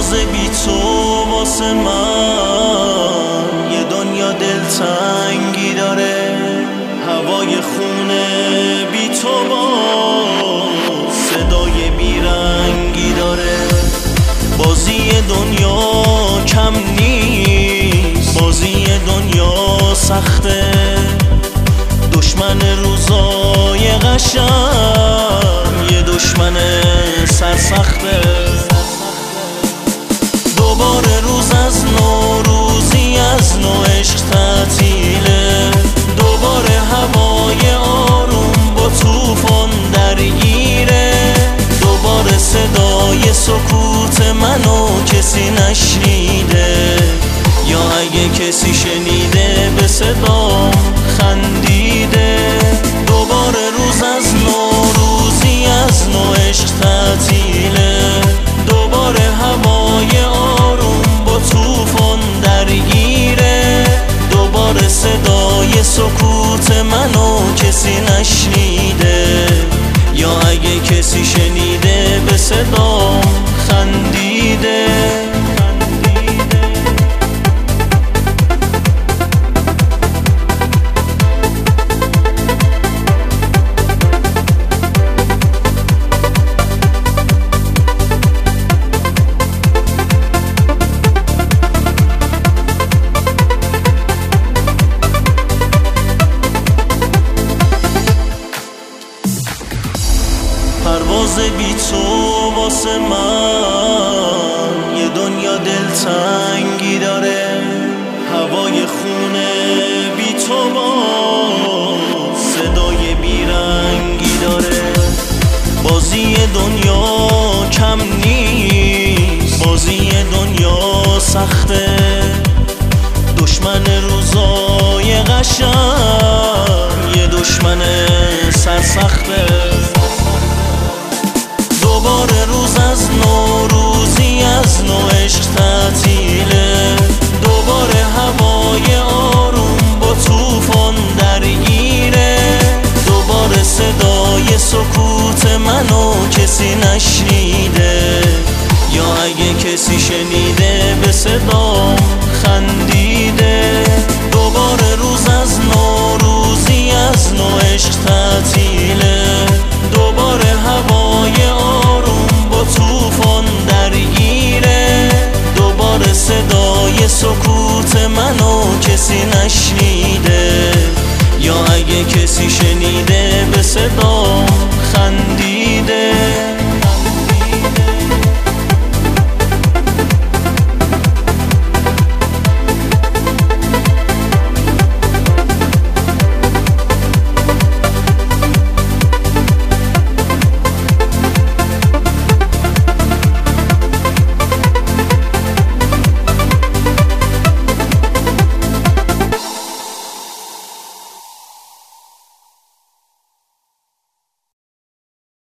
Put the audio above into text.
پرواز بی تو واسه من یه دنیا دلتنگی داره. هوای خونه بی تو با صدای بیرنگی داره. بازی دنیا کم نیست، بازی دنیا سخته. دشمن روزای قشنگ یه دشمن سرسخته. دوباره روز از نو، روزی از نو، عشق تعطیله. دوباره هوای آروم با طوفان درگیره. دوباره صدای سکوت منو کسی نشنیده، یا اگه کسی شنیده به صدام خندیده. دوباره روز از نو، روزی از نو، عشق تعطیله. دوباره هوای آروم با طوفان درگیره. دوباره صدای سکوت منو کسی نشنیده، یا اگه کسی شنیده به صدام خندیده. پرواز بی تو واسه من یه دنیا دلتنگی داره. هوای خونه بی تو با صدای بیرنگی داره. بازی دنیا کم نیست، بازی دنیا سخته. دشمن روزای قشنگ یه دشمن سرسخته. دوباره روز از نو، روزی از نو، عشق تعطیله. دوباره هوای آروم با طوفان درگیره. دوباره صدای سکوت منو کسی نشنیده، یا اگه کسی شنیده به صدام خندیده. دوباره روز از نو، روزی از نو، عشق تعطیله. دوباره هوای آروم با طوفان درگیره. دوباره صدای سکوت منو کسی نشنیده، یا اگه کسی شنیده به صدا